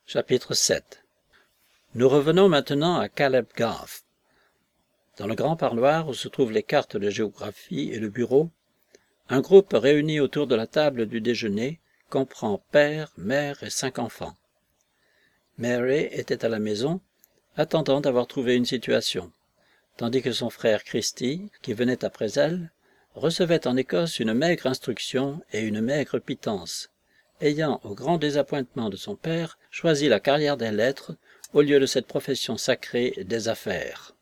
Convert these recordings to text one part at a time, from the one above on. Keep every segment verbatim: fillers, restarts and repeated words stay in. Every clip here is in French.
Chapitre sept. Nous revenons maintenant à Caleb Garth. Dans le grand parloir où se trouvent les cartes de géographie et le bureau, un groupe réuni autour de la table du déjeuner comprend père, mère et cinq enfants. Mary était à la maison, attendant d'avoir trouvé une situation, tandis que son frère Christy, qui venait après elle, recevait en Écosse une maigre instruction et une maigre pitance, ayant, au grand désappointement de son père, choisi la carrière des lettres au lieu de cette profession sacrée des affaires.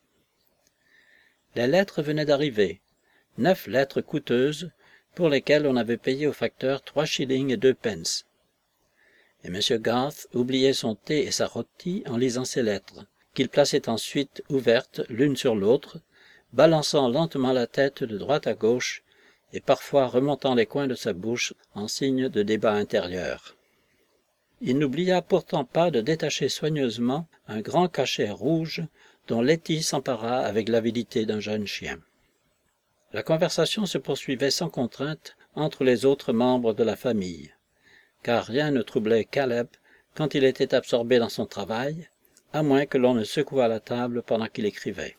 Les lettres venaient d'arriver, neuf lettres coûteuses, pour lesquelles on avait payé au facteur trois shillings et deux pence. Et M. Garth oubliait son thé et sa rôtie en lisant ces lettres, qu'il plaçait ensuite ouvertes l'une sur l'autre, balançant lentement la tête de droite à gauche et parfois remontant les coins de sa bouche en signe de débat intérieur. Il n'oublia pourtant pas de détacher soigneusement un grand cachet rouge dont Letty s'empara avec l'avidité d'un jeune chien. La conversation se poursuivait sans contrainte entre les autres membres de la famille, car rien ne troublait Caleb quand il était absorbé dans son travail, à moins que l'on ne secouât la table pendant qu'il écrivait.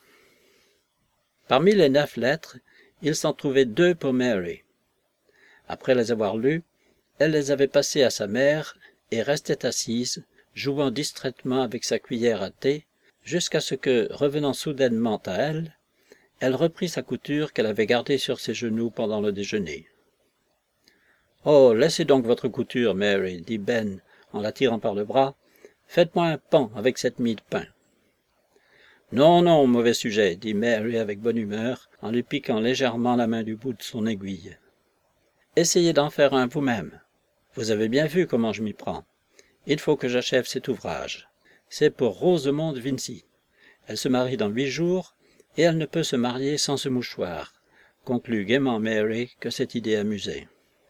Parmi les neuf lettres, il s'en trouvait deux pour Mary. Après les avoir lues, elle les avait passées à sa mère et restait assise, jouant distraitement avec sa cuillère à thé, jusqu'à ce que, revenant soudainement à elle, elle reprit sa couture qu'elle avait gardée sur ses genoux pendant le déjeuner. « Oh, laissez donc votre couture, Mary, dit Ben, en la tirant par le bras. « Faites-moi un pan avec cette mie de pain. »« Non, non, mauvais sujet, dit Mary avec bonne humeur, en lui piquant légèrement la main du bout de son aiguille. « Essayez d'en faire un vous-même. Vous avez bien vu comment je m'y prends. Il faut que j'achève cet ouvrage. C'est pour Rosemonde Vincy. Elle se marie dans huit jours, et elle ne peut se marier sans ce mouchoir, conclut gaiement Mary, que cette idée amusait.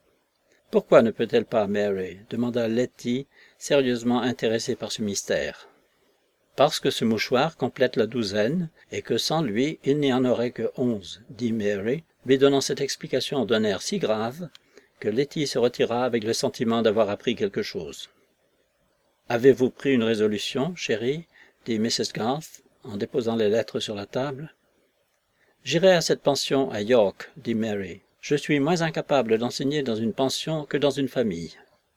« Pourquoi ne peut-elle pas, Mary » demanda Letty, sérieusement intéressée par ce mystère. « Parce que ce mouchoir complète la douzaine, et que sans lui, il n'y en aurait que onze, dit Mary, lui donnant cette explication d'un air si grave que Letty se retira avec le sentiment d'avoir appris quelque chose. « Avez-vous pris une résolution, chérie » dit Missus Garth, en déposant les lettres sur la table. « J'irai à cette pension à York, dit Mary. Je suis moins incapable d'enseigner dans une pension que dans une famille.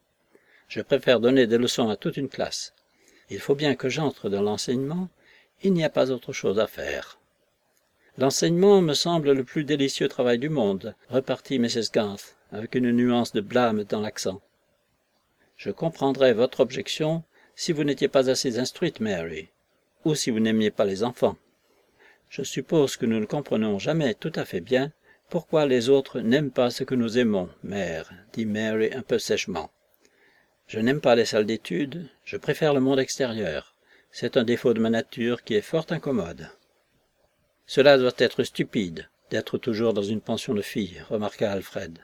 Je préfère donner des leçons à toute une classe. Il faut bien que j'entre dans l'enseignement, il n'y a pas autre chose à faire. »« L'enseignement me semble le plus délicieux travail du monde, repartit Missus Garth, avec une nuance de blâme dans l'accent. Je comprendrais votre objection si vous n'étiez pas assez instruite, Mary, ou si vous n'aimiez pas les enfants. Je suppose que nous ne comprenons jamais tout à fait bien pourquoi les autres n'aiment pas ce que nous aimons, mère, dit Mary un peu sèchement. Je n'aime pas les salles d'études, je préfère le monde extérieur. C'est un défaut de ma nature qui est fort incommode. Cela doit être stupide, d'être toujours dans une pension de filles, remarqua Alfred.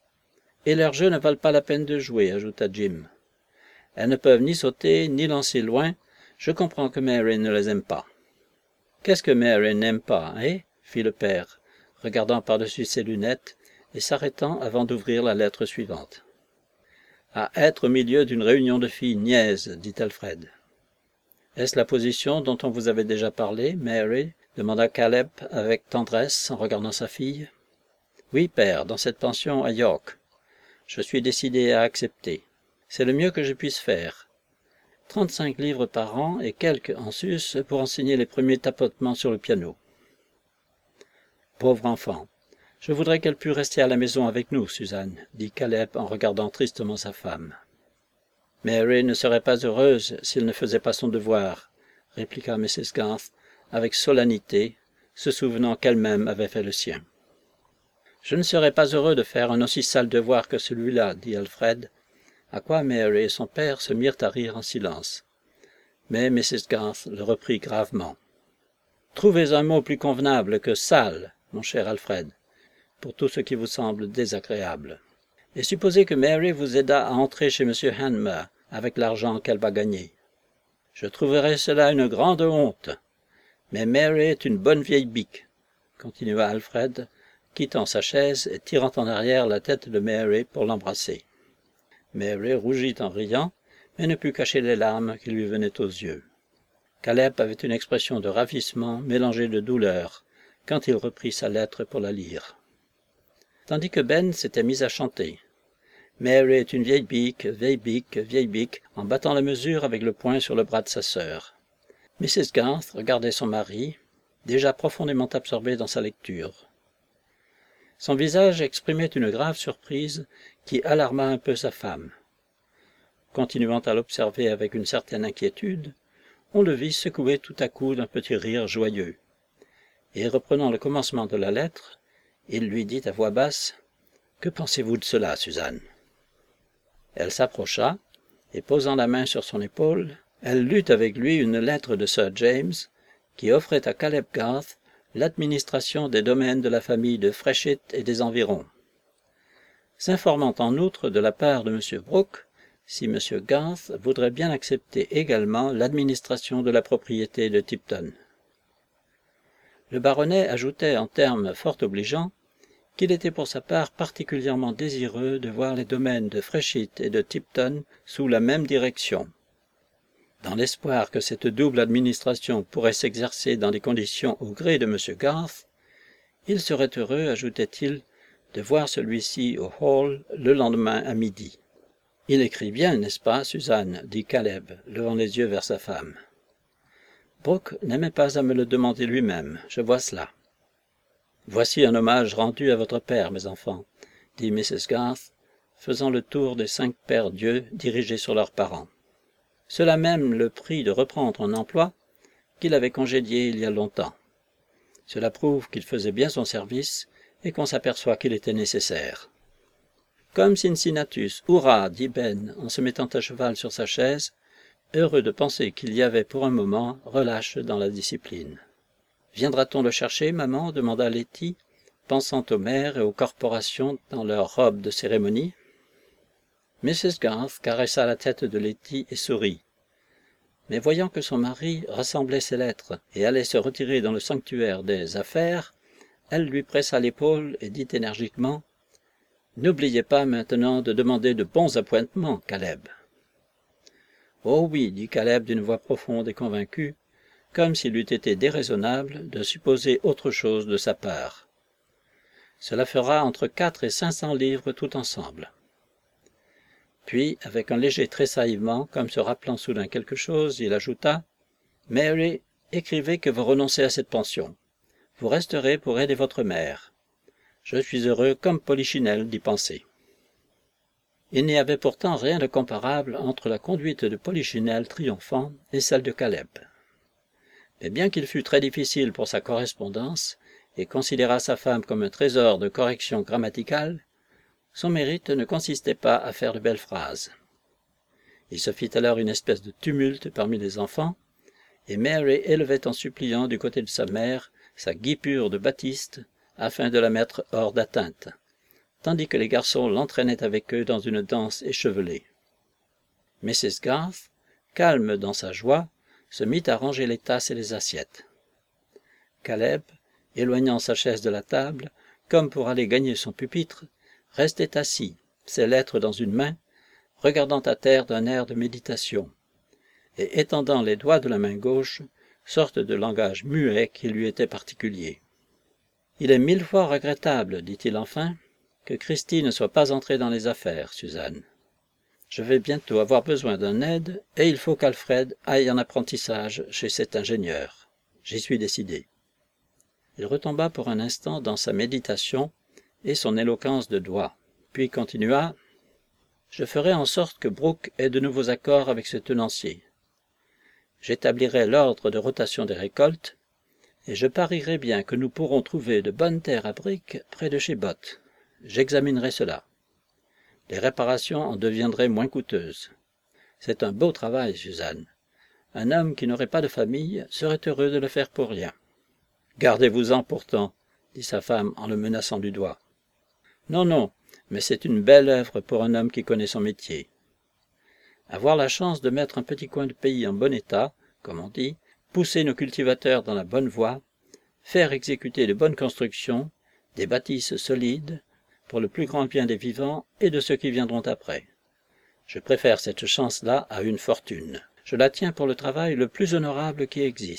Et leurs jeux ne valent pas la peine de jouer, ajouta Jim. Elles ne peuvent ni sauter, ni lancer loin. Je comprends que Mary ne les aime pas. Qu'est-ce que Mary n'aime pas, hein? Fit le père, regardant par-dessus ses lunettes et s'arrêtant avant d'ouvrir la lettre suivante. À être au milieu d'une réunion de filles niaises, dit Alfred. Est-ce la position dont on vous avait déjà parlé, Mary? Demanda Caleb avec tendresse en regardant sa fille. Oui, père, dans cette pension à York. Je suis décidé à accepter. C'est le mieux que je puisse faire. Trente-cinq livres par an et quelques en sus pour enseigner les premiers tapotements sur le piano. Pauvre enfant, je voudrais qu'elle pût rester à la maison avec nous, Suzanne, dit Caleb en regardant tristement sa femme. Mary ne serait pas heureuse s'il ne faisait pas son devoir, répliqua Missus Garth avec solennité, se souvenant qu'elle-même avait fait le sien. Je ne serais pas heureux de faire un aussi sale devoir que celui-là, dit Alfred, à quoi Mary et son père se mirent à rire en silence. Mais Missus Garth le reprit gravement. « Trouvez un mot plus convenable que « sale », mon cher Alfred, pour tout ce qui vous semble désagréable. Et supposez que Mary vous aidât à entrer chez M. Hanmer avec l'argent qu'elle va gagner. Je trouverais cela une grande honte. Mais Mary est une bonne vieille bique, continua Alfred, quittant sa chaise et tirant en arrière la tête de Mary pour l'embrasser. Mary rougit en riant, mais ne put cacher les larmes qui lui venaient aux yeux. Caleb avait une expression de ravissement mélangée de douleur quand il reprit sa lettre pour la lire. Tandis que Ben s'était mis à chanter. Mary est une vieille bique, vieille bique, vieille bique, en battant la mesure avec le poing sur le bras de sa sœur. Missus Garth regardait son mari, déjà profondément absorbé dans sa lecture. Son visage exprimait une grave surprise qui alarma un peu sa femme. Continuant à l'observer avec une certaine inquiétude, on le vit secouer tout à coup d'un petit rire joyeux. Et reprenant le commencement de la lettre, il lui dit à voix basse « Que pensez-vous de cela, Suzanne ?» Elle s'approcha, et posant la main sur son épaule, elle lut avec lui une lettre de Sir James qui offrait à Caleb Garth l'administration des domaines de la famille de Freshett et des environs. S'informant en outre de la part de M. Brooke si M. Garth voudrait bien accepter également l'administration de la propriété de Tipton. Le baronnet ajoutait en termes fort obligeants qu'il était pour sa part particulièrement désireux de voir les domaines de Freshett et de Tipton sous la même direction. Dans l'espoir que cette double administration pourrait s'exercer dans des conditions au gré de M. Garth, il serait heureux, ajoutait-il, de voir celui-ci au Hall le lendemain à midi. « Il écrit bien, n'est-ce pas, Suzanne ?» dit Caleb, levant les yeux vers sa femme. « Brooke n'aimait pas à me le demander lui-même, je vois cela. »« Voici un hommage rendu à votre père, mes enfants, » dit Missus Garth, faisant le tour des cinq pères Dieu dirigés sur leurs parents. Cela même le prit de reprendre un emploi qu'il avait congédié il y a longtemps. Cela prouve qu'il faisait bien son service et qu'on s'aperçoit qu'il était nécessaire. Comme Cincinnatus, hurrah, dit Ben en se mettant à cheval sur sa chaise, heureux de penser qu'il y avait pour un moment relâche dans la discipline. « Viendra-t-on le chercher, maman ?» demanda Letty, pensant aux mères et aux corporations dans leurs robes de cérémonie. Missus Garth caressa la tête de Letty et sourit. Mais voyant que son mari rassemblait ses lettres et allait se retirer dans le sanctuaire des affaires, elle lui pressa l'épaule et dit énergiquement « N'oubliez pas maintenant de demander de bons appointements, Caleb. » « Oh oui, dit Caleb d'une voix profonde et convaincue, comme s'il eût été déraisonnable de supposer autre chose de sa part. Cela fera entre quatre et cinq cents livres tout ensemble. Puis, avec un léger tressaillement, comme se rappelant soudain quelque chose, il ajouta « Mary, écrivez que vous renoncez à cette pension. Vous resterez pour aider votre mère. Je suis heureux comme Polichinelle d'y penser. » Il n'y avait pourtant rien de comparable entre la conduite de Polichinelle triomphant et celle de Caleb. Mais bien qu'il fût très difficile pour sa correspondance et considérât sa femme comme un trésor de correction grammaticale, son mérite ne consistait pas à faire de belles phrases. Il se fit alors une espèce de tumulte parmi les enfants, et Mary élevait en suppliant du côté de sa mère sa guipure de Baptiste afin de la mettre hors d'atteinte, tandis que les garçons l'entraînaient avec eux dans une danse échevelée. Missus Garth, calme dans sa joie, se mit à ranger les tasses et les assiettes. Caleb, éloignant sa chaise de la table, comme pour aller gagner son pupitre, restait assis, ses lettres dans une main, regardant à terre d'un air de méditation, et étendant les doigts de la main gauche, sorte de langage muet qui lui était particulier. « Il est mille fois regrettable, dit-il enfin, que Christie ne soit pas entrée dans les affaires, Suzanne. Je vais bientôt avoir besoin d'un aide, et il faut qu'Alfred aille en apprentissage chez cet ingénieur. J'y suis décidé. » Il retomba pour un instant dans sa méditation et son éloquence de doigts, puis continua « Je ferai en sorte que Brooke ait de nouveaux accords avec ce tenancier. J'établirai l'ordre de rotation des récoltes, et je parierai bien que nous pourrons trouver de bonnes terres à briques près de chez Bott. J'examinerai cela. Les réparations en deviendraient moins coûteuses. C'est un beau travail, Suzanne. Un homme qui n'aurait pas de famille serait heureux de le faire pour rien. »« Gardez-vous-en pourtant, » dit sa femme en le menaçant du doigt. « Non, non, mais c'est une belle œuvre pour un homme qui connaît son métier. Avoir la chance de mettre un petit coin de pays en bon état, comme on dit, pousser nos cultivateurs dans la bonne voie, faire exécuter de bonnes constructions, des bâtisses solides, pour le plus grand bien des vivants et de ceux qui viendront après. Je préfère cette chance-là à une fortune. Je la tiens pour le travail le plus honorable qui existe. »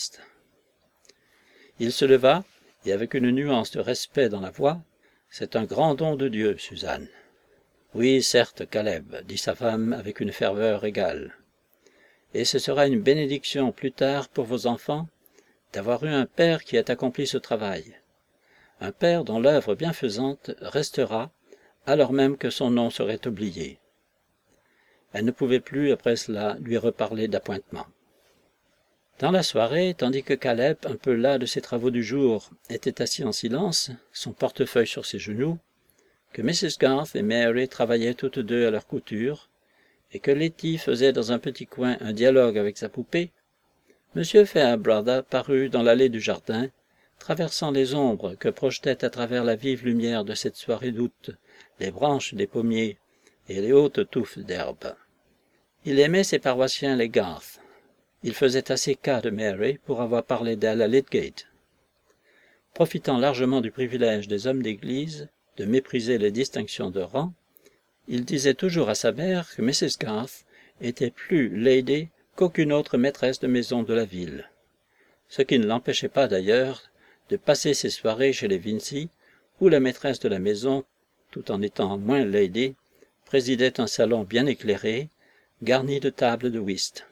Il se leva, et avec une nuance de respect dans la voix, « C'est un grand don de Dieu, Suzanne. »« Oui, certes, Caleb, » dit sa femme avec une ferveur égale. « Et ce sera une bénédiction plus tard pour vos enfants d'avoir eu un père qui ait accompli ce travail. Un père dont l'œuvre bienfaisante restera, alors même que son nom serait oublié. » Elle ne pouvait plus, après cela, lui reparler d'appointement. Dans la soirée, tandis que Caleb, un peu las de ses travaux du jour, était assis en silence, son portefeuille sur ses genoux, que missus Garth et Mary travaillaient toutes deux à leur couture, et que Letty faisait dans un petit coin un dialogue avec sa poupée, M. Fairbrother parut dans l'allée du jardin, traversant les ombres que projetaient à travers la vive lumière de cette soirée d'août les branches des pommiers et les hautes touffes d'herbe. Il aimait ses paroissiens les Garth. Il faisait assez cas de Mary pour avoir parlé d'elle à Lydgate. Profitant largement du privilège des hommes d'église de mépriser les distinctions de rang, il disait toujours à sa mère que missus Garth était plus lady qu'aucune autre maîtresse de maison de la ville, ce qui ne l'empêchait pas d'ailleurs de passer ses soirées chez les Vincy, où la maîtresse de la maison, tout en étant moins lady, présidait un salon bien éclairé, garni de tables de whist.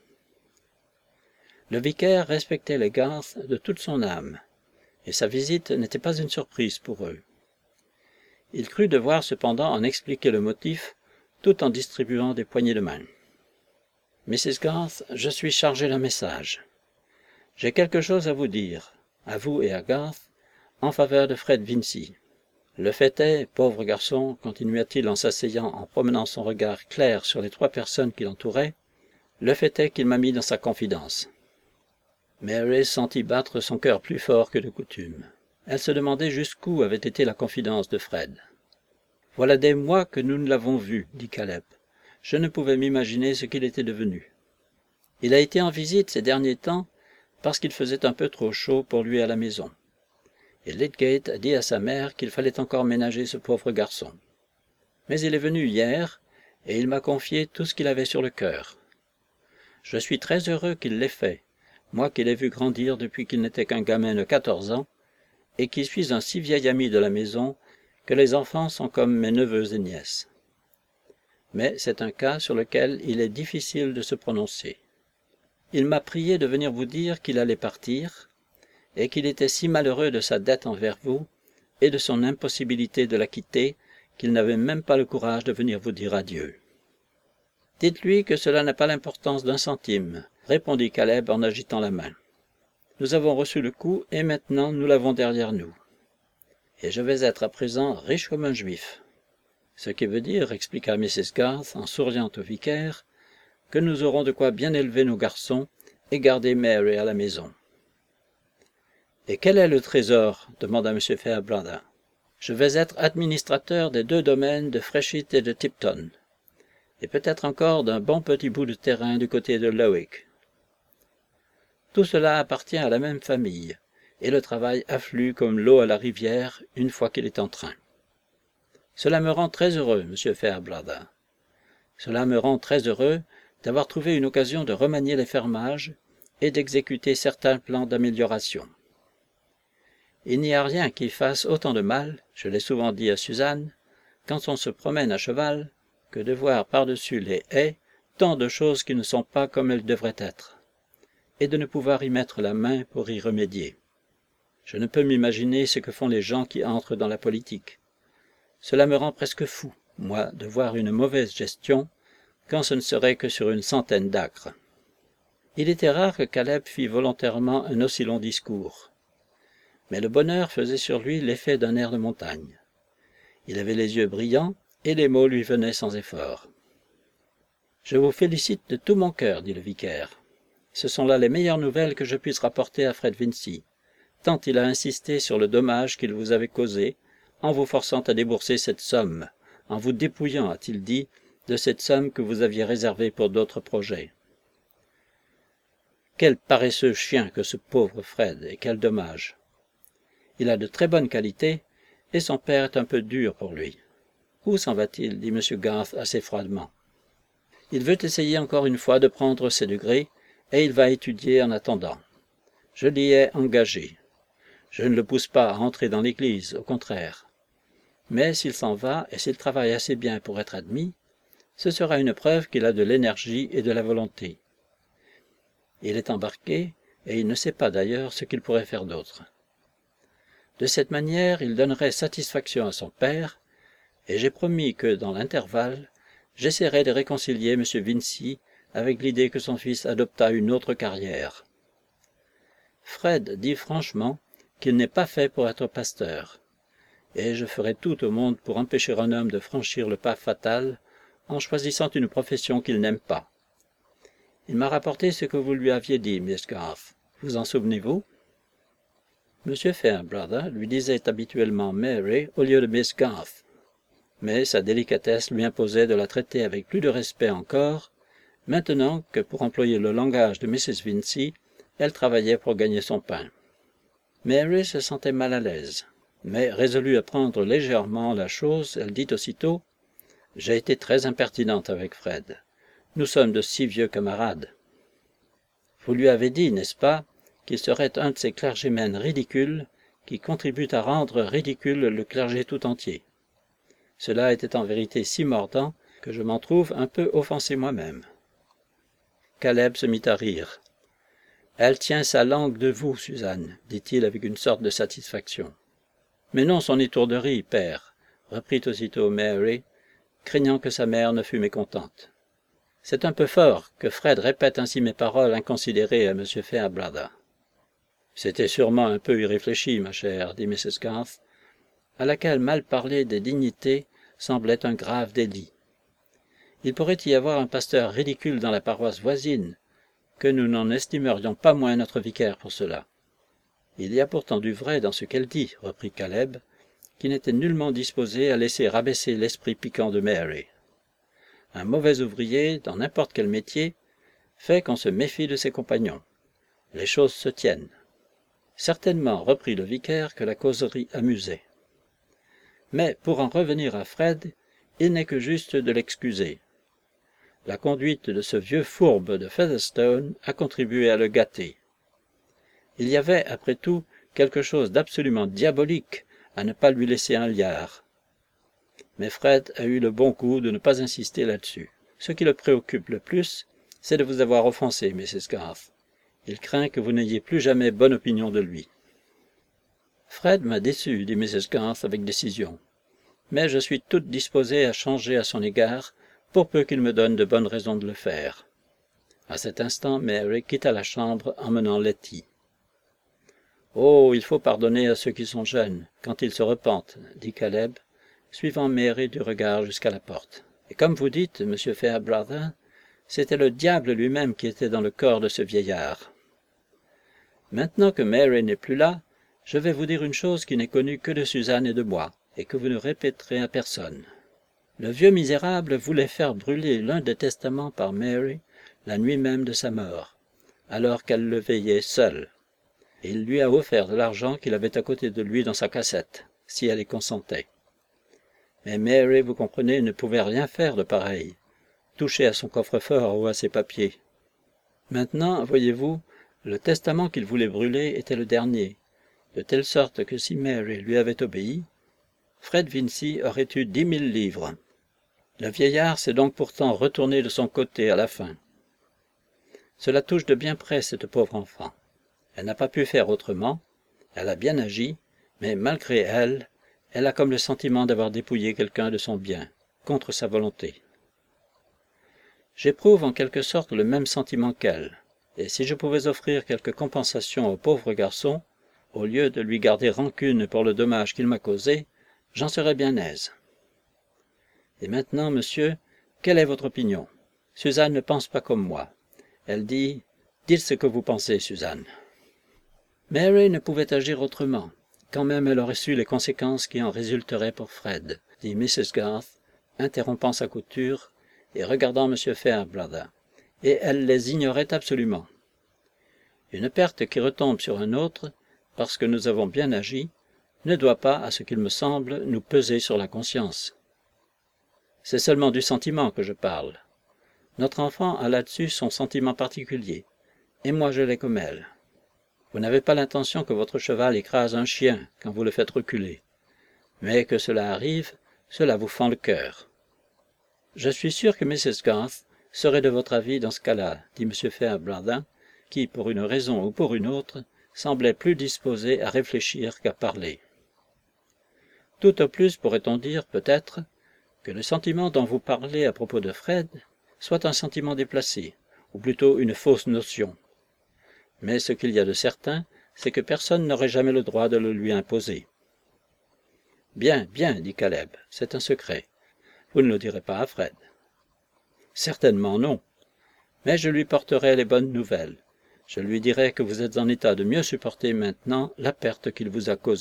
Le vicaire respectait les Garth de toute son âme, et sa visite n'était pas une surprise pour eux. Il crut devoir cependant en expliquer le motif, tout en distribuant des poignées de main. « missus Garth, je suis chargé d'un message. J'ai quelque chose à vous dire, à vous et à Garth, en faveur de Fred Vincy. Le fait est, pauvre garçon, continua-t-il en s'asseyant, en promenant son regard clair sur les trois personnes qui l'entouraient, le fait est qu'il m'a mis dans sa confidence. » Mary sentit battre son cœur plus fort que de coutume. Elle se demandait jusqu'où avait été la confidence de Fred. « Voilà des mois que nous ne l'avons vu, » dit Caleb. « Je ne pouvais m'imaginer ce qu'il était devenu. Il a été en visite ces derniers temps parce qu'il faisait un peu trop chaud pour lui à la maison. Et Lydgate a dit à sa mère qu'il fallait encore ménager ce pauvre garçon. Mais il est venu hier, et il m'a confié tout ce qu'il avait sur le cœur. Je suis très heureux qu'il l'ait fait, moi qui l'ai vu grandir depuis qu'il n'était qu'un gamin de quatorze ans, et qui suis un si vieil ami de la maison que les enfants sont comme mes neveux et nièces. Mais c'est un cas sur lequel il est difficile de se prononcer. Il m'a prié de venir vous dire qu'il allait partir, et qu'il était si malheureux de sa dette envers vous, et de son impossibilité de la quitter, qu'il n'avait même pas le courage de venir vous dire adieu. « Dites-lui que cela n'a pas l'importance d'un centime, » répondit Caleb en agitant la main. « Nous avons reçu le coup, et maintenant nous l'avons derrière nous. Et je vais être à présent riche comme un juif. Ce qui veut dire, expliqua missus Garth en souriant au vicaire, que nous aurons de quoi bien élever nos garçons et garder Mary à la maison. »« Et quel est le trésor » demanda M. Fairbrother. « Je vais être administrateur des deux domaines de Freshit et de Tipton, et peut-être encore d'un bon petit bout de terrain du côté de Lowick. Tout cela appartient à la même famille, et le travail afflue comme l'eau à la rivière une fois qu'il est en train. Cela me rend très heureux, M. Fairbrother. Cela me rend très heureux d'avoir trouvé une occasion de remanier les fermages et d'exécuter certains plans d'amélioration. Il n'y a rien qui fasse autant de mal, je l'ai souvent dit à Suzanne, quand on se promène à cheval, que de voir par-dessus les haies tant de choses qui ne sont pas comme elles devraient être, et de ne pouvoir y mettre la main pour y remédier. Je ne peux m'imaginer ce que font les gens qui entrent dans la politique. Cela me rend presque fou, moi, de voir une mauvaise gestion, quand ce ne serait que sur une centaine d'acres. » Il était rare que Caleb fît volontairement un aussi long discours. Mais le bonheur faisait sur lui l'effet d'un air de montagne. Il avait les yeux brillants, et les mots lui venaient sans effort. « Je vous félicite de tout mon cœur, » dit le vicaire. « Ce sont là les meilleures nouvelles que je puisse rapporter à Fred Vincy, tant il a insisté sur le dommage qu'il vous avait causé, en vous forçant à débourser cette somme, en vous dépouillant, a-t-il dit, de cette somme que vous aviez réservée pour d'autres projets. Quel paresseux chien que ce pauvre Fred, et quel dommage! Il a de très bonnes qualités, et son père est un peu dur pour lui. Où s'en va-t-il dit M. Garth assez froidement. Il veut essayer encore une fois de prendre ses degrés, et il va étudier en attendant. Je l'y ai engagé. Je ne le pousse pas à entrer dans l'Église, au contraire. Mais s'il s'en va, et s'il travaille assez bien pour être admis, ce sera une preuve qu'il a de l'énergie et de la volonté. Il est embarqué, et il ne sait pas d'ailleurs ce qu'il pourrait faire d'autre. De cette manière, il donnerait satisfaction à son père, et j'ai promis que, dans l'intervalle, j'essaierai de réconcilier M. Vincy avec l'idée que son fils adoptât une autre carrière. Fred dit franchement qu'il n'est pas fait pour être pasteur, et je ferai tout au monde pour empêcher un homme de franchir le pas fatal en choisissant une profession qu'il n'aime pas. Il m'a rapporté ce que vous lui aviez dit, Miss Garth. Vous en souvenez-vous? M. Fairbrother lui disait habituellement Mary au lieu de Miss Garth, mais sa délicatesse lui imposait de la traiter avec plus de respect encore, maintenant que, pour employer le langage de Missus Vincy, elle travaillait pour gagner son pain. Mary se sentait mal à l'aise, mais résolue à prendre légèrement la chose, elle dit aussitôt « J'ai été très impertinente avec Fred. Nous sommes de si vieux camarades. » Vous lui avez dit, n'est-ce pas, qu'il serait un de ces clergémen ridicules qui contribuent à rendre ridicule le clergé tout entier. Cela était en vérité si mordant que je m'en trouve un peu offensé moi-même. Caleb se mit à rire. « Elle tient sa langue de vous, Suzanne, dit-il avec une sorte de satisfaction. »« Mais non son étourderie, père, reprit aussitôt Mary, craignant que sa mère ne fût mécontente. C'est un peu fort que Fred répète ainsi mes paroles inconsidérées à M. Fairbrother. »« C'était sûrement un peu irréfléchi, ma chère, dit Missus Garth, à laquelle mal parler des dignités semblait un grave délit. Il pourrait y avoir un pasteur ridicule dans la paroisse voisine, que nous n'en estimerions pas moins notre vicaire pour cela. Il y a pourtant du vrai dans ce qu'elle dit, reprit Caleb, qui n'était nullement disposé à laisser rabaisser l'esprit piquant de Mary. Un mauvais ouvrier, dans n'importe quel métier, fait qu'on se méfie de ses compagnons. Les choses se tiennent. Certainement, reprit le vicaire, que la causerie amusait. Mais, pour en revenir à Fred, il n'est que juste de l'excuser. La conduite de ce vieux fourbe de Featherstone a contribué à le gâter. Il y avait, après tout, quelque chose d'absolument diabolique à ne pas lui laisser un liard. Mais Fred a eu le bon goût de ne pas insister là-dessus. Ce qui le préoccupe le plus, c'est de vous avoir offensé, Missus Garth. Il craint que vous n'ayez plus jamais bonne opinion de lui. Fred m'a déçu, dit Missus Garth avec décision. Mais je suis toute disposée à changer à son égard, pour peu qu'il me donne de bonnes raisons de le faire. À cet instant, Mary quitta la chambre emmenant Letty. « Oh, il faut pardonner à ceux qui sont jeunes, quand ils se repentent, » dit Caleb, suivant Mary du regard jusqu'à la porte. « Et comme vous dites, monsieur Fairbrother, c'était le diable lui-même qui était dans le corps de ce vieillard. Maintenant que Mary n'est plus là, je vais vous dire une chose qui n'est connue que de Suzanne et de moi, et que vous ne répéterez à personne. Le vieux misérable voulait faire brûler l'un des testaments par Mary la nuit même de sa mort, alors qu'elle le veillait seule. Et il lui a offert de l'argent qu'il avait à côté de lui dans sa cassette, si elle y consentait. Mais Mary, vous comprenez, ne pouvait rien faire de pareil, toucher à son coffre-fort ou à ses papiers. Maintenant, voyez-vous, le testament qu'il voulait brûler était le dernier, de telle sorte que si Mary lui avait obéi, Fred Vincy aurait eu dix mille livres. Le vieillard s'est donc pourtant retourné de son côté à la fin. Cela touche de bien près cette pauvre enfant. Elle n'a pas pu faire autrement, elle a bien agi, mais malgré elle, elle a comme le sentiment d'avoir dépouillé quelqu'un de son bien, contre sa volonté. J'éprouve en quelque sorte le même sentiment qu'elle, et si je pouvais offrir quelque compensation au pauvre garçon, au lieu de lui garder rancune pour le dommage qu'il m'a causé, j'en serais bien aise. Et maintenant, monsieur, quelle est votre opinion? Suzanne ne pense pas comme moi. Elle dit, dites ce que vous pensez, Suzanne. Mary ne pouvait agir autrement, quand même elle aurait su les conséquences qui en résulteraient pour Fred, dit Missus Garth, interrompant sa couture et regardant M. Fairbrother, et elle les ignorait absolument. Une perte qui retombe sur un autre, parce que nous avons bien agi, ne doit pas, à ce qu'il me semble, nous peser sur la conscience. C'est seulement du sentiment que je parle. Notre enfant a là-dessus son sentiment particulier, et moi je l'ai comme elle. Vous n'avez pas l'intention que votre cheval écrase un chien quand vous le faites reculer. Mais que cela arrive, cela vous fend le cœur. Je suis sûr que missus Garth serait de votre avis dans ce cas-là, dit M. Fairbrother, qui, pour une raison ou pour une autre, semblait plus disposé à réfléchir qu'à parler. Tout au plus pourrait-on dire, peut-être, que le sentiment dont vous parlez à propos de Fred soit un sentiment déplacé, ou plutôt une fausse notion. Mais ce qu'il y a de certain, c'est que personne n'aurait jamais le droit de le lui imposer. « Bien, bien, dit Caleb, c'est un secret. Vous ne le direz pas à Fred. »« Certainement non. Mais je lui porterai les bonnes nouvelles. Je lui dirai que vous êtes en état de mieux supporter maintenant la perte qu'il vous a causée. »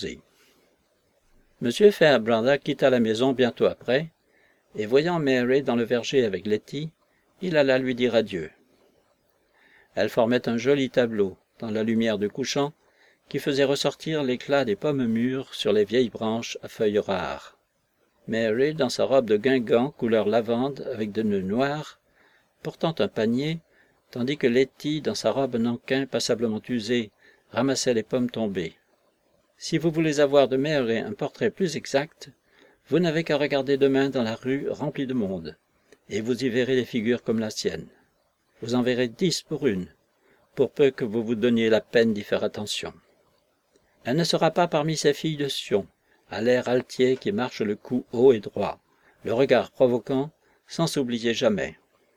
M. Fairbrother quitta la maison bientôt après, et voyant Mary dans le verger avec Letty, il alla lui dire adieu. Elle formait un joli tableau, dans la lumière du couchant, qui faisait ressortir l'éclat des pommes mûres sur les vieilles branches à feuilles rares. Mary, dans sa robe de guingamp couleur lavande avec de nœuds noirs, portant un panier, tandis que Letty, dans sa robe nankin passablement usée, ramassait les pommes tombées. Si vous voulez avoir de Mary un portrait plus exact, vous n'avez qu'à regarder demain dans la rue remplie de monde, et vous y verrez des figures comme la sienne. Vous en verrez dix pour une, pour peu que vous vous donniez la peine d'y faire attention. Elle ne sera pas parmi ces filles de Sion, à l'air altier qui marche le cou haut et droit, le regard provoquant, sans s'oublier jamais.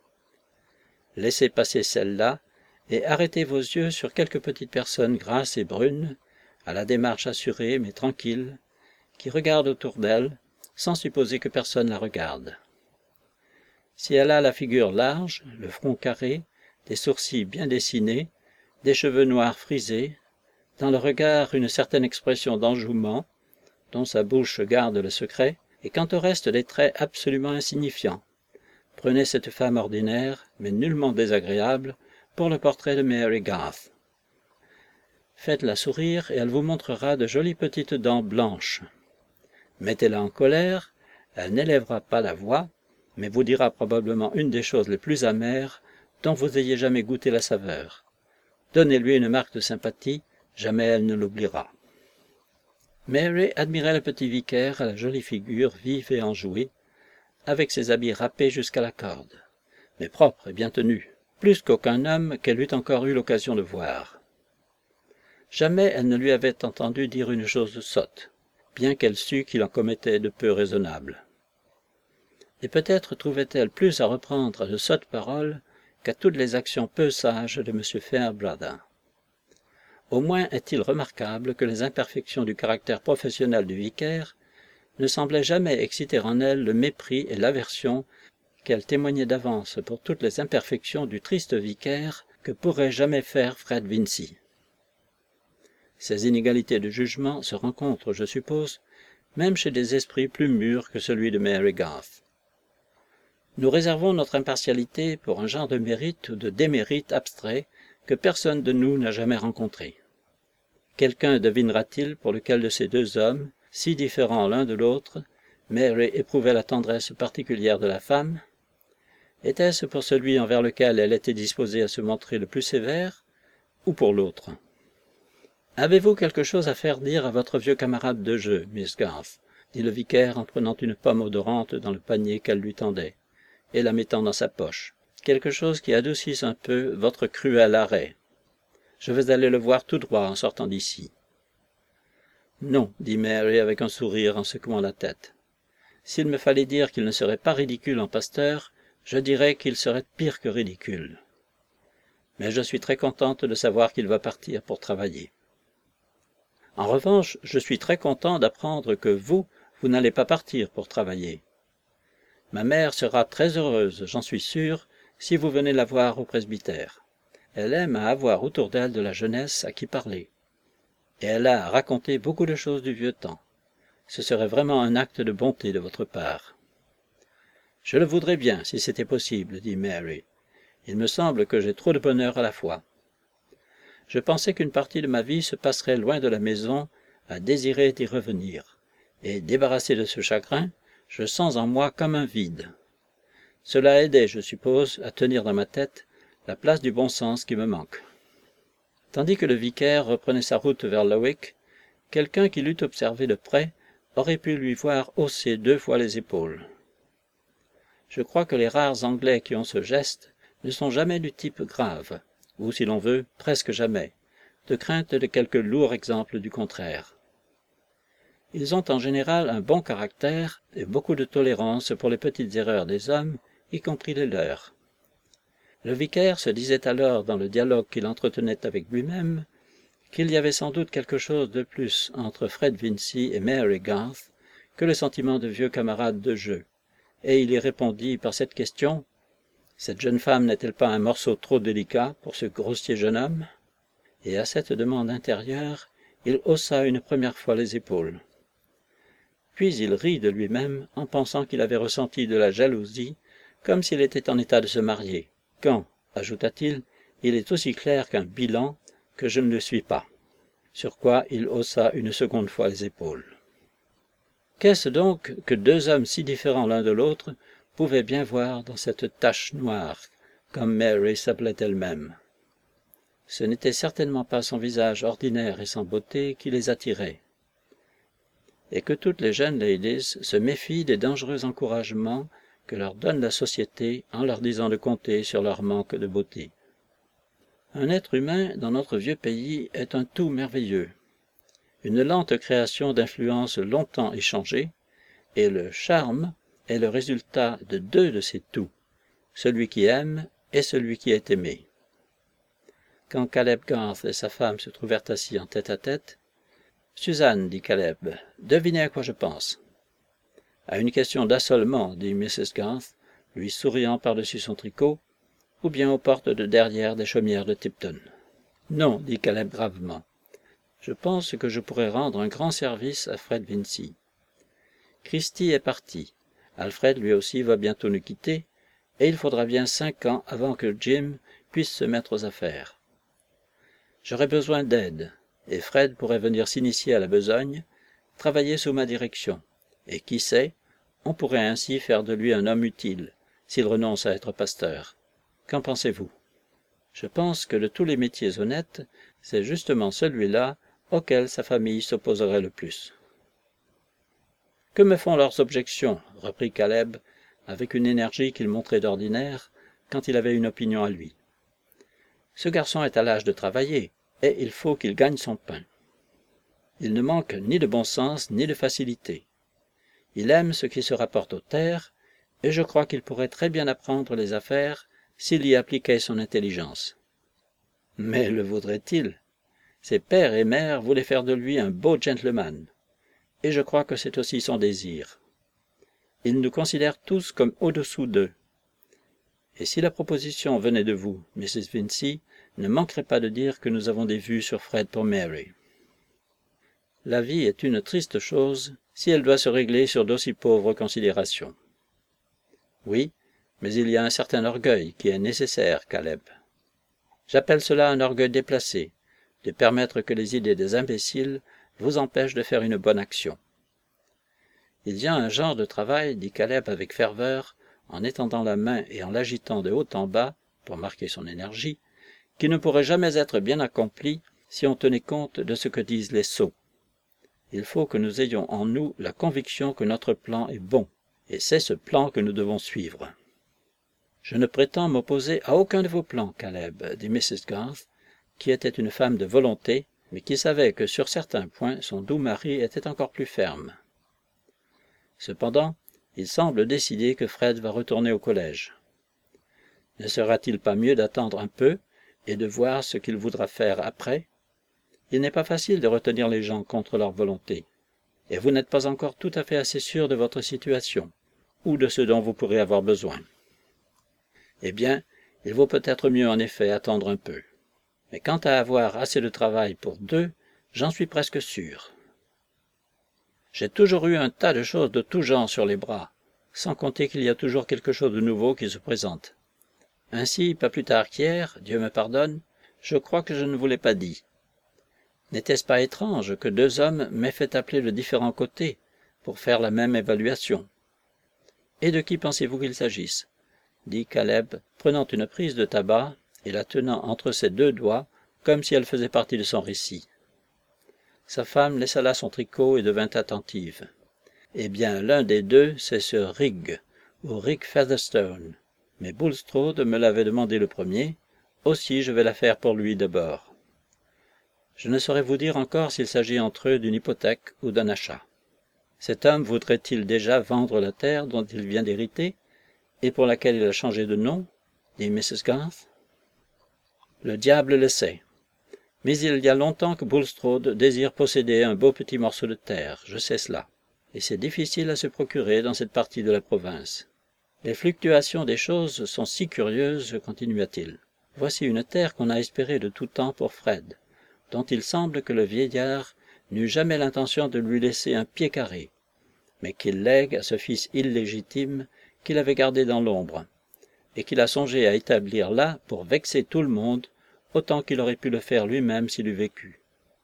Laissez passer celle-là, et arrêtez vos yeux sur quelques petites personnes grasses et brunes, à la démarche assurée mais tranquille, qui regardent autour d'elle, sans supposer que personne la regarde. Si elle a la figure large, le front carré, des sourcils bien dessinés, des cheveux noirs frisés, dans le regard une certaine expression d'enjouement, dont sa bouche garde le secret, et quant au reste des traits absolument insignifiants, prenez cette femme ordinaire, mais nullement désagréable, pour le portrait de Mary Garth. Faites-la sourire et elle vous montrera de jolies petites dents blanches. Mettez-la en colère, elle n'élèvera pas la voix, mais vous dira probablement une des choses les plus amères dont vous ayez jamais goûté la saveur. Donnez-lui une marque de sympathie, jamais elle ne l'oubliera. Mary admirait le petit vicaire à la jolie figure vive et enjouée, avec ses habits râpés jusqu'à la corde, mais propres et bien tenus, plus qu'aucun homme qu'elle eût encore eu l'occasion de voir. Jamais elle ne lui avait entendu dire une chose sotte, bien qu'elle sût qu'il en commettait de peu raisonnables. Et peut-être trouvait-elle plus à reprendre à de sottes paroles qu'à toutes les actions peu sages de M. Fairbrother. Au moins est-il remarquable que les imperfections du caractère professionnel du vicaire ne semblaient jamais exciter en elle le mépris et l'aversion qu'elle témoignait d'avance pour toutes les imperfections du triste vicaire que pourrait jamais faire Fred Vincy. Ces inégalités de jugement se rencontrent, je suppose, même chez des esprits plus mûrs que celui de Mary Garth. Nous réservons notre impartialité pour un genre de mérite ou de démérite abstrait que personne de nous n'a jamais rencontré. Quelqu'un devinera-t-il pour lequel de ces deux hommes, si différents l'un de l'autre, Mary éprouvait la tendresse particulière de la femme? Était-ce pour celui envers lequel elle était disposée à se montrer le plus sévère, ou pour l'autre? « Avez-vous quelque chose à faire dire à votre vieux camarade de jeu, Miss Garth ?» dit le vicaire en prenant une pomme odorante dans le panier qu'elle lui tendait, et la mettant dans sa poche. « Quelque chose qui adoucisse un peu votre cruel arrêt. Je vais aller le voir tout droit en sortant d'ici. »« Non, dit Mary avec un sourire en secouant la tête. S'il me fallait dire qu'il ne serait pas ridicule en pasteur, je dirais qu'il serait pire que ridicule. Mais je suis très contente de savoir qu'il va partir pour travailler. En revanche, je suis très content d'apprendre que vous, vous n'allez pas partir pour travailler. Ma mère sera très heureuse, j'en suis sûr, si vous venez la voir au presbytère. Elle aime à avoir autour d'elle de la jeunesse à qui parler. Et elle a à raconter beaucoup de choses du vieux temps. Ce serait vraiment un acte de bonté de votre part. « Je le voudrais bien, si c'était possible, dit Mary. Il me semble que j'ai trop de bonheur à la fois. Je pensais qu'une partie de ma vie se passerait loin de la maison, à désirer d'y revenir, et débarrassé de ce chagrin, je sens en moi comme un vide. Cela a aidé, je suppose, à tenir dans ma tête la place du bon sens qui me manque. Tandis que le vicaire reprenait sa route vers Lowick, quelqu'un qui l'eût observé de près aurait pu lui voir hausser deux fois les épaules. Je crois que les rares Anglais qui ont ce geste ne sont jamais du type grave, ou si l'on veut, presque jamais, de crainte de quelque lourd exemple du contraire. Ils ont en général un bon caractère et beaucoup de tolérance pour les petites erreurs des hommes, y compris les leurs. Le vicaire se disait alors dans le dialogue qu'il entretenait avec lui-même qu'il y avait sans doute quelque chose de plus entre Fred Vincy et Mary Garth que le sentiment de vieux camarades de jeu, et il y répondit par cette question « Cette jeune femme n'est-elle pas un morceau trop délicat pour ce grossier jeune homme ?» Et à cette demande intérieure, il haussa une première fois les épaules. Puis il rit de lui-même en pensant qu'il avait ressenti de la jalousie, comme s'il était en état de se marier, quand, ajouta-t-il, il est aussi clair qu'un bilan que je ne le suis pas. Sur quoi il haussa une seconde fois les épaules. Qu'est-ce donc que deux hommes si différents l'un de l'autre pouvaient bien voir dans cette tache noire, comme Mary s'appelait elle-même? Ce n'était certainement pas son visage ordinaire et sans beauté qui les attirait, et que toutes les jeunes ladies se méfient des dangereux encouragements que leur donne la société en leur disant de compter sur leur manque de beauté. Un être humain dans notre vieux pays est un tout merveilleux, une lente création d'influences longtemps échangées, et le charme est le résultat de deux de ces tout, celui qui aime et celui qui est aimé. Quand Caleb Garth et sa femme se trouvèrent assis en tête-à-tête, « Suzanne, dit Caleb, devinez à quoi je pense. »« À une question d'assolement, dit Missus Garth, lui souriant par-dessus son tricot, ou bien aux portes de derrière des chaumières de Tipton. »« Non, dit Caleb gravement. Je pense que je pourrais rendre un grand service à Fred Vincy. Christy est parti. Alfred lui aussi va bientôt nous quitter, et il faudra bien cinq ans avant que Jim puisse se mettre aux affaires. J'aurais besoin d'aide, et Fred pourrait venir s'initier à la besogne, travailler sous ma direction, et qui sait, on pourrait ainsi faire de lui un homme utile, s'il renonce à être pasteur. Qu'en pensez-vous? Je pense que de tous les métiers honnêtes, c'est justement celui-là auquel sa famille s'opposerait le plus. « Que me font leurs objections ?» reprit Caleb, avec une énergie qu'il montrait d'ordinaire quand il avait une opinion à lui. « Ce garçon est à l'âge de travailler, et il faut qu'il gagne son pain. Il ne manque ni de bon sens ni de facilité. Il aime ce qui se rapporte aux terres, et je crois qu'il pourrait très bien apprendre les affaires s'il y appliquait son intelligence. Mais le voudrait-il? Ses père et mère voulaient faire de lui un beau gentleman, et je crois que c'est aussi son désir. Ils nous considèrent tous comme au-dessous d'eux. Et si la proposition venait de vous, Missus Vincy, ne manquerez pas de dire que nous avons des vues sur Fred pour Mary. La vie est une triste chose si elle doit se régler sur d'aussi pauvres considérations. Oui, mais il y a un certain orgueil qui est nécessaire, Caleb. J'appelle cela un orgueil déplacé, de permettre que les idées des imbéciles vous empêchent de faire une bonne action. Il y a un genre de travail, dit Caleb avec ferveur, en étendant la main et en l'agitant de haut en bas, pour marquer son énergie, qui ne pourrait jamais être bien accompli si on tenait compte de ce que disent les sots. Il faut que nous ayons en nous la conviction que notre plan est bon, et c'est ce plan que nous devons suivre. « Je ne prétends m'opposer à aucun de vos plans, Caleb, dit Missus Garth, qui était une femme de volonté, mais qui savait que sur certains points son doux mari était encore plus ferme. Cependant, il semble décidé que Fred va retourner au collège. Ne sera-t-il pas mieux d'attendre un peu et de voir ce qu'il voudra faire après? Il n'est pas facile de retenir les gens contre leur volonté, et vous n'êtes pas encore tout à fait assez sûr de votre situation, ou de ce dont vous pourrez avoir besoin. Eh bien, il vaut peut-être mieux en effet attendre un peu. Mais quant à avoir assez de travail pour deux, j'en suis presque sûr. J'ai toujours eu un tas de choses de tout genre sur les bras, sans compter qu'il y a toujours quelque chose de nouveau qui se présente. Ainsi, pas plus tard qu'hier, Dieu me pardonne, je crois que je ne vous l'ai pas dit. N'était-ce pas étrange que deux hommes m'aient fait appeler de différents côtés pour faire la même évaluation? Et de qui pensez-vous qu'il s'agisse? dit Caleb, prenant une prise de tabac et la tenant entre ses deux doigts, comme si elle faisait partie de son récit. Sa femme laissa là son tricot et devint attentive. « Eh bien, l'un des deux, c'est ce Rigg, ou Rigg Featherstone. Mais Bulstrode me l'avait demandé le premier, aussi je vais la faire pour lui d'abord. Je ne saurais vous dire encore s'il s'agit entre eux d'une hypothèque ou d'un achat. Cet homme voudrait-il déjà vendre la terre dont il vient d'hériter, et pour laquelle il a changé de nom, dit missus Garth. Le diable le sait. Mais il y a longtemps que Bulstrode désire posséder un beau petit morceau de terre, je sais cela, et c'est difficile à se procurer dans cette partie de la province. Les fluctuations des choses sont si curieuses, continua-t-il. Voici une terre qu'on a espérée de tout temps pour Fred, dont il semble que le vieillard n'eut jamais l'intention de lui laisser un pied carré, mais qu'il lègue à ce fils illégitime qu'il avait gardé dans l'ombre, et qu'il a songé à établir là pour vexer tout le monde, autant qu'il aurait pu le faire lui-même s'il eût vécu.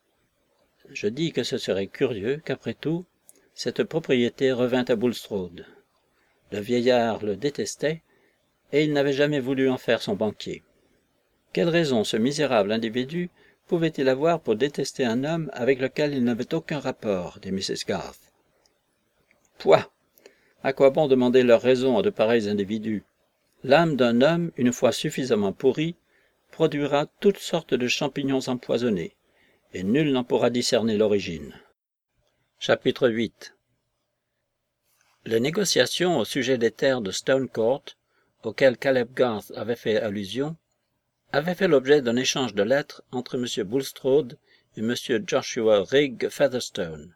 Je dis que ce serait curieux qu'après tout, cette propriété revint à Bulstrode. Le vieillard le détestait, et il n'avait jamais voulu en faire son banquier. Quelle raison ce misérable individu pouvait-il avoir pour détester un homme avec lequel il n'avait aucun rapport, dit missus Garth. Pouah! À quoi bon demander leur raison à de pareils individus? L'âme d'un homme, une fois suffisamment pourrie, produira toutes sortes de champignons empoisonnés, et nul n'en pourra discerner l'origine. Chapitre huit. Les négociations au sujet des terres de Stonecourt, auxquelles Caleb Garth avait fait allusion, avaient fait l'objet d'un échange de lettres entre M. Bulstrode et M. Joshua Rigg Featherstone.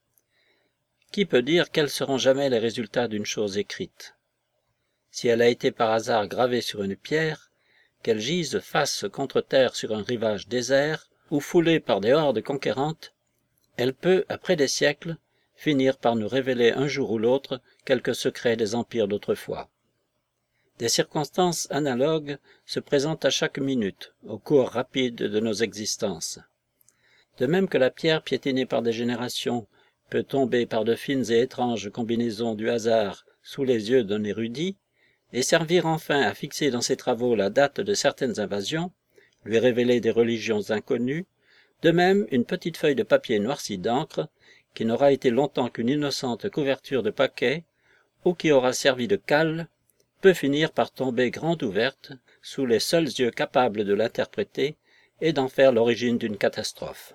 Qui peut dire quels seront jamais les résultats d'une chose écrite? Si elle a été par hasard gravée sur une pierre, qu'elle gise face contre terre sur un rivage désert, ou foulée par des hordes conquérantes, elle peut, après des siècles, finir par nous révéler un jour ou l'autre quelques secrets des empires d'autrefois. Des circonstances analogues se présentent à chaque minute, au cours rapide de nos existences. De même que la pierre piétinée par des générations peut tomber par de fines et étranges combinaisons du hasard sous les yeux d'un érudit, et servir enfin à fixer dans ses travaux la date de certaines invasions, lui révéler des religions inconnues, de même une petite feuille de papier noircie d'encre, qui n'aura été longtemps qu'une innocente couverture de paquet, ou qui aura servi de cale, peut finir par tomber grande ouverte sous les seuls yeux capables de l'interpréter et d'en faire l'origine d'une catastrophe.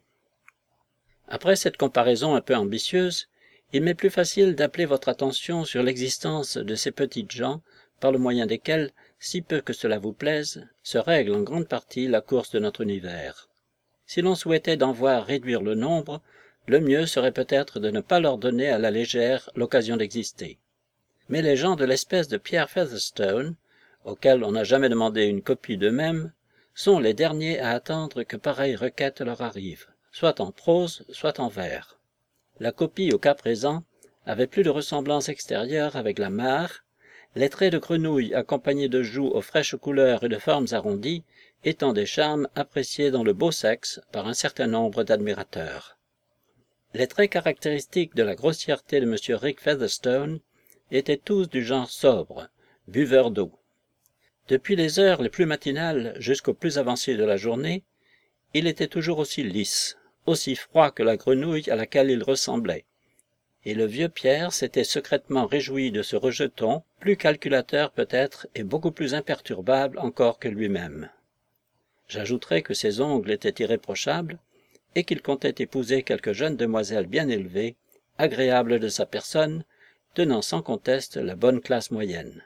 Après cette comparaison un peu ambitieuse, il m'est plus facile d'appeler votre attention sur l'existence de ces petites gens par le moyen desquels, si peu que cela vous plaise, se règle en grande partie la course de notre univers. Si l'on souhaitait d'en voir réduire le nombre, le mieux serait peut-être de ne pas leur donner à la légère l'occasion d'exister. Mais les gens de l'espèce de Pierre Featherstone, auxquels on n'a jamais demandé une copie d'eux-mêmes, sont les derniers à attendre que pareille requête leur arrive, soit en prose, soit en vers. La copie, au cas présent, avait plus de ressemblance extérieure avec la mare, les traits de grenouille accompagnés de joues aux fraîches couleurs et de formes arrondies étant des charmes appréciés dans le beau sexe par un certain nombre d'admirateurs. Les traits caractéristiques de la grossièreté de M. Rigg Featherstone étaient tous du genre sobre, buveur d'eau. Depuis les heures les plus matinales jusqu'au plus avancé de la journée, il était toujours aussi lisse, aussi froid que la grenouille à laquelle il ressemblait, et le vieux Pierre s'était secrètement réjoui de ce rejeton, plus calculateur peut-être et beaucoup plus imperturbable encore que lui-même. J'ajouterai que ses ongles étaient irréprochables, et qu'il comptait épouser quelque jeune demoiselle bien élevée, agréable de sa personne, tenant sans conteste la bonne classe moyenne.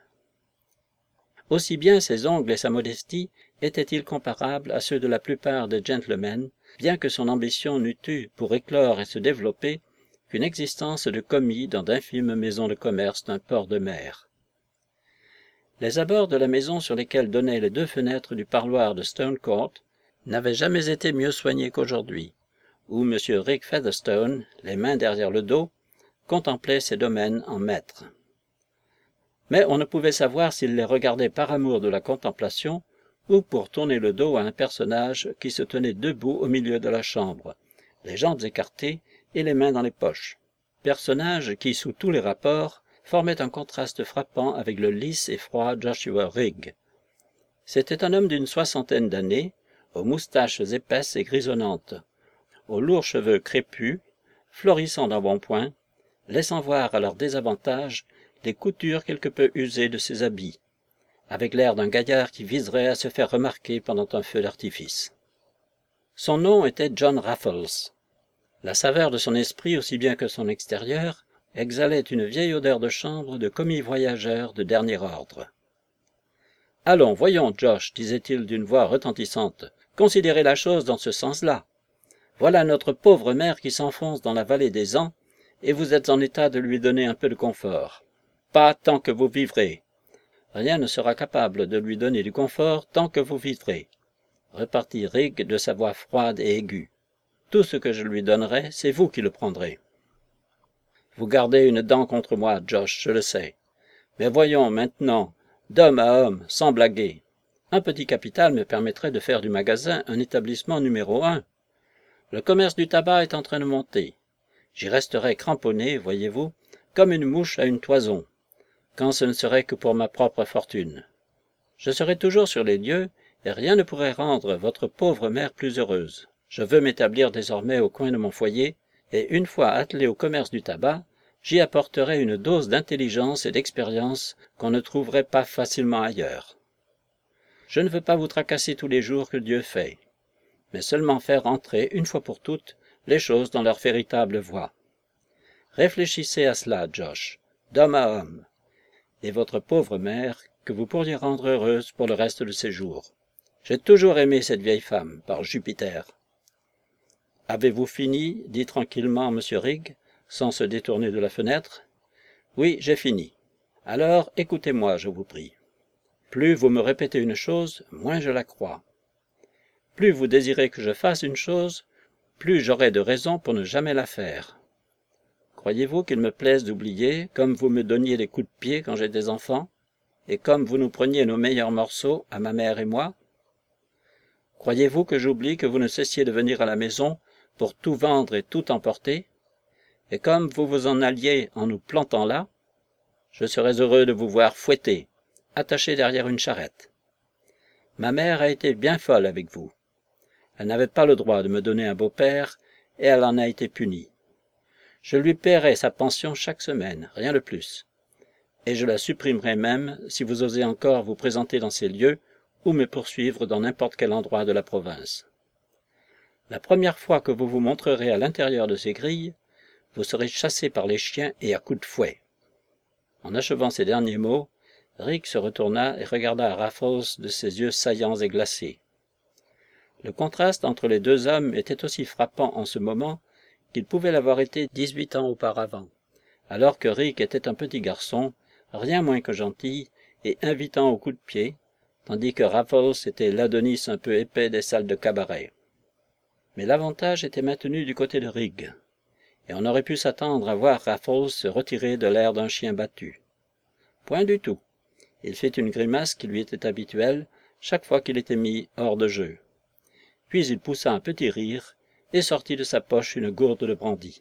Aussi bien ses ongles et sa modestie étaient-ils comparables à ceux de la plupart des gentlemen, bien que son ambition n'eût eu pour éclore et se développer qu'une existence de commis dans d'infimes maisons de commerce d'un port de mer. Les abords de la maison sur lesquels donnaient les deux fenêtres du parloir de Stonecourt n'avaient jamais été mieux soignés qu'aujourd'hui, où M. Rigg Featherstone, les mains derrière le dos, contemplait ses domaines en maître. Mais on ne pouvait savoir s'il les regardait par amour de la contemplation ou pour tourner le dos à un personnage qui se tenait debout au milieu de la chambre, les jambes écartées et les mains dans les poches. Personnage qui, sous tous les rapports, formait un contraste frappant avec le lisse et froid Joshua Rigg. C'était un homme d'une soixantaine d'années, aux moustaches épaisses et grisonnantes, aux lourds cheveux crépus, florissant d'embonpoint, laissant voir à leur désavantage les coutures quelque peu usées de ses habits, avec l'air d'un gaillard qui viserait à se faire remarquer pendant un feu d'artifice. Son nom était John Raffles. La saveur de son esprit, aussi bien que son extérieur, exhalait une vieille odeur de chambre de commis voyageur de dernier ordre. « Allons, voyons, Josh, disait-il d'une voix retentissante, considérez la chose dans ce sens-là. Voilà notre pauvre mère qui s'enfonce dans la vallée des ans, et vous êtes en état de lui donner un peu de confort. Pas tant que vous vivrez. Rien ne sera capable de lui donner du confort tant que vous vivrez, repartit Rigg de sa voix froide et aiguë. Tout ce que je lui donnerai, c'est vous qui le prendrez. Vous gardez une dent contre moi, Josh, je le sais. Mais voyons maintenant, d'homme à homme, sans blaguer. Un petit capital me permettrait de faire du magasin un établissement numéro un. Le commerce du tabac est en train de monter. J'y resterai cramponné, voyez-vous, comme une mouche à une toison, quand ce ne serait que pour ma propre fortune. Je serai toujours sur les lieux, et rien ne pourrait rendre votre pauvre mère plus heureuse. Je veux m'établir désormais au coin de mon foyer, et une fois attelé au commerce du tabac, j'y apporterai une dose d'intelligence et d'expérience qu'on ne trouverait pas facilement ailleurs. Je ne veux pas vous tracasser tous les jours que Dieu fait, mais seulement faire entrer, une fois pour toutes, les choses dans leur véritable voie. Réfléchissez à cela, Josh, d'homme à homme, et votre pauvre mère, que vous pourriez rendre heureuse pour le reste de ses jours. J'ai toujours aimé cette vieille femme, par Jupiter. Avez-vous fini? Dit tranquillement M. Rigg, sans se détourner de la fenêtre. Oui, j'ai fini. Alors, écoutez-moi, je vous prie. Plus vous me répétez une chose, moins je la crois. Plus vous désirez que je fasse une chose, plus j'aurai de raisons pour ne jamais la faire. Croyez-vous qu'il me plaise d'oublier, comme vous me donniez des coups de pied quand j'étais enfant, et comme vous nous preniez nos meilleurs morceaux, à ma mère et moi? Croyez-vous que j'oublie que vous ne cessiez de venir à la maison pour tout vendre et tout emporter? Et comme vous vous en alliez en nous plantant là, je serais heureux de vous voir fouetté, attaché derrière une charrette. Ma mère a été bien folle avec vous. Elle n'avait pas le droit de me donner un beau-père, et elle en a été punie. Je lui paierai sa pension chaque semaine, rien de plus. Et je la supprimerai même si vous osez encore vous présenter dans ces lieux ou me poursuivre dans n'importe quel endroit de la province. La première fois que vous vous montrerez à l'intérieur de ces grilles, vous serez chassé par les chiens et à coups de fouet. En achevant ces derniers mots, Rigg se retourna et regarda Raffles de ses yeux saillants et glacés. Le contraste entre les deux hommes était aussi frappant en ce moment qu'il pouvait l'avoir été dix-huit ans auparavant, alors que Rigg était un petit garçon, rien moins que gentil, et invitant au coup de pied, tandis que Raffles était l'Adonis un peu épais des salles de cabaret. Mais l'avantage était maintenu du côté de Rigg, et on aurait pu s'attendre à voir Raffles se retirer de l'air d'un chien battu. Point du tout. Il fit une grimace qui lui était habituelle chaque fois qu'il était mis hors de jeu. Puis il poussa un petit rire et sortit de sa poche une gourde de brandy.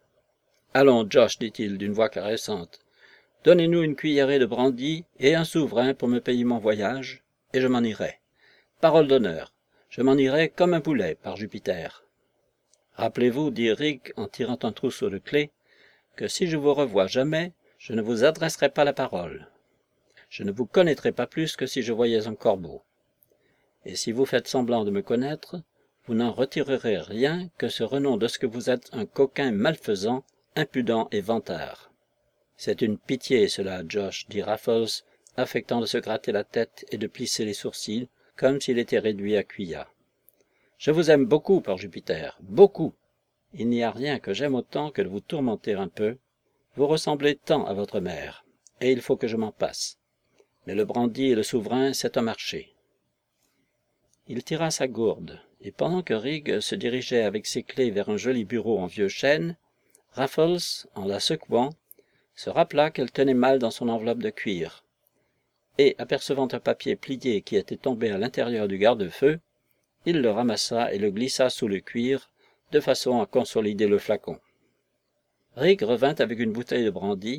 « Allons, Josh, dit-il d'une voix caressante, donnez-nous une cuillerée de brandy et un souverain pour me payer mon voyage, et je m'en irai. Parole d'honneur, je m'en irai comme un poulet, par Jupiter. Rappelez-vous, dit Rigg en tirant un trousseau de clés, que si je vous revois jamais, je ne vous adresserai pas la parole. Je ne vous connaîtrai pas plus que si je voyais un corbeau. Et si vous faites semblant de me connaître, vous n'en retirerez rien que ce renom de ce que vous êtes un coquin malfaisant, impudent et vantard. C'est une pitié, cela, Josh, dit Raffles, affectant de se gratter la tête et de plisser les sourcils, comme s'il était réduit à cuillard. Je vous aime beaucoup, par Jupiter, beaucoup. Il n'y a rien que j'aime autant que de vous tourmenter un peu. Vous ressemblez tant à votre mère, et il faut que je m'en passe. Mais le brandy et le souverain, c'est un marché. Il tira sa gourde, et pendant que Rigg se dirigeait avec ses clés vers un joli bureau en vieux chêne, Raffles, en la secouant, se rappela qu'elle tenait mal dans son enveloppe de cuir, et, apercevant un papier plié qui était tombé à l'intérieur du garde-feu, il le ramassa et le glissa sous le cuir, de façon à consolider le flacon. Rigg revint avec une bouteille de brandy,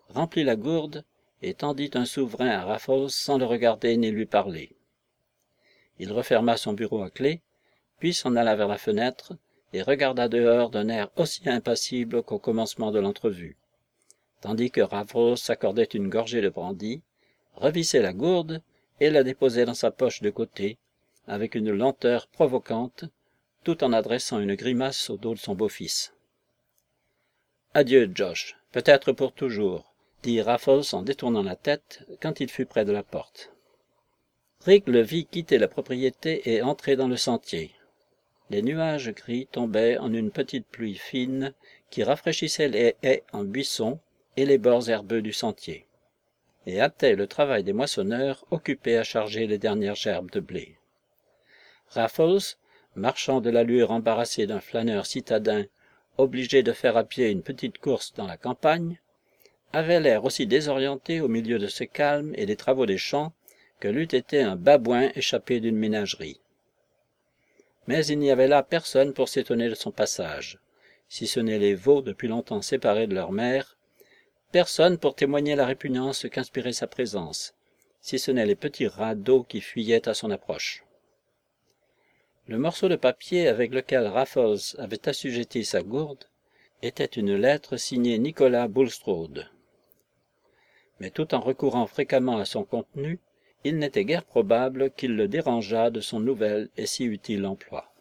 remplit la gourde et tendit un souverain à Raffles sans le regarder ni lui parler. Il referma son bureau à clé, puis s'en alla vers la fenêtre et regarda dehors d'un air aussi impassible qu'au commencement de l'entrevue, tandis que Raffles s'accordait une gorgée de brandy, revissait la gourde et la déposait dans sa poche de côté, avec une lenteur provocante, tout en adressant une grimace au dos de son beau-fils. « Adieu, Josh, peut-être pour toujours, » dit Raffles en détournant la tête quand il fut près de la porte. Rick le vit quitter la propriété et entrer dans le sentier. Les nuages gris tombaient en une petite pluie fine qui rafraîchissait les haies en buissons et les bords herbeux du sentier, et hâtait le travail des moissonneurs occupés à charger les dernières gerbes de blé. Raffles, marchant de l'allure embarrassée d'un flâneur citadin obligé de faire à pied une petite course dans la campagne, avait l'air aussi désorienté au milieu de ce calme et des travaux des champs que l'eût été un babouin échappé d'une ménagerie. Mais il n'y avait là personne pour s'étonner de son passage, si ce n'est les veaux depuis longtemps séparés de leur mère, personne pour témoigner la répugnance qu'inspirait sa présence, si ce n'est les petits rats d'eau qui fuyaient à son approche. Le morceau de papier avec lequel Raffles avait assujetti sa gourde était une lettre signée Nicolas Bulstrode. Mais tout en recourant fréquemment à son contenu, il n'était guère probable qu'il le dérangeât de son nouvel et si utile emploi.